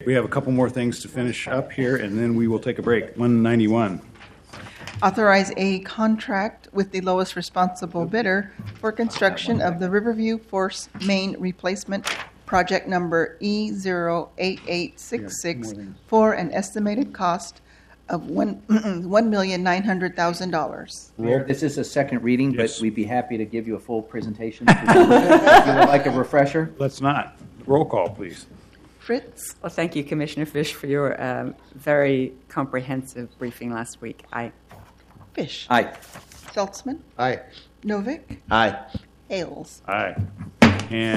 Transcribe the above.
We have a couple more things to finish up here, and then we will take a break. 191. Authorize a contract with the lowest responsible bidder for construction of the Riverview Force Main Replacement Project Number E08866 for an estimated cost of $1,900,000. Mayor, this is a second reading, Yes. but we'd be happy to give you a full presentation. If you would like a refresher. Let's not. Roll call, please. Fritz, Well, thank you, Commissioner Fish, for your very comprehensive briefing last week. Fish, Aye. Saltzman, Aye. Novick, Aye. Ailes. Aye. And